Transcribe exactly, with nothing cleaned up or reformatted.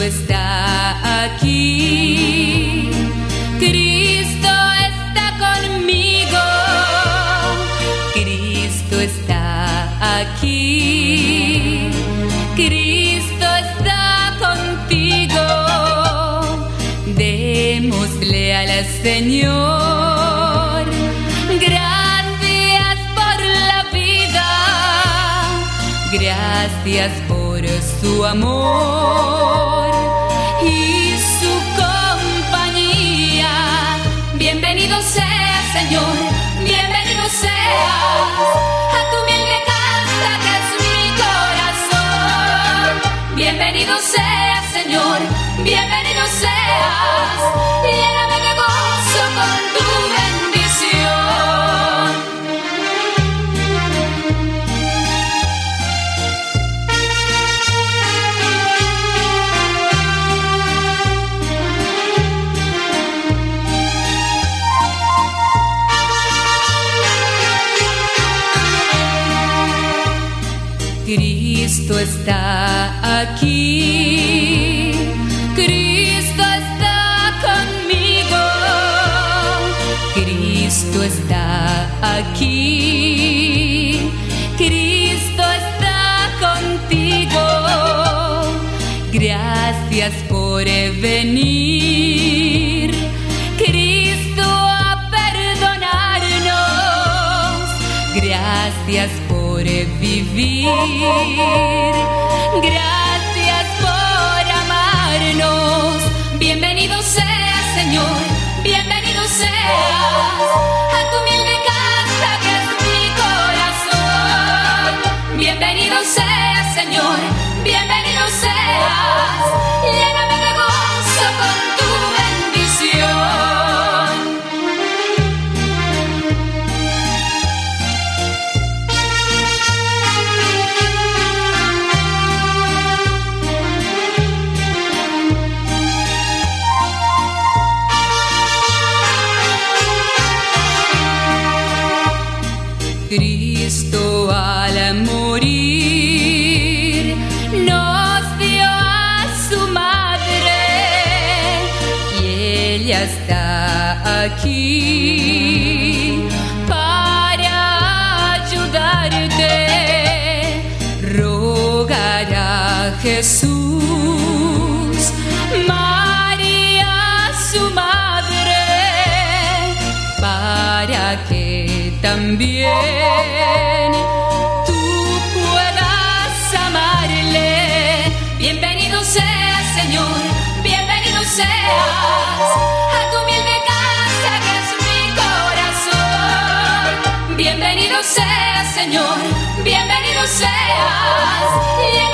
está aquí, Cristo está conmigo, Cristo está aquí, Cristo está contigo. Démosle al Señor gracias por la vida, gracias por su amor y su compañía. Bienvenido sea, Señor, bienvenido seas a tu humilde casa que es mi corazón. Bienvenido seas, Señor, bienvenido seas, lléname de gozo con tu bendición. Cristo está aquí, Cristo está conmigo, Cristo está aquí, Cristo está contigo. Gracias por venir, Cristo, a perdonarnos. Gracias por vivir, gracias por amarnos. Bienvenido seas, Señor, bienvenido seas a tu humilde casa que es mi corazón. Bienvenido seas, Señor, bienvenido seas, lléname de gozo con tu bendición. Cristo al morir nos dio a su madre y ella está aquí para ayudarte. Rogar a Jesús, María su madre, para que también tú puedas amarle. Bienvenido seas, Señor, bienvenido seas a tu humilde casa que es mi corazón. Bienvenido seas, Señor, bienvenido seas.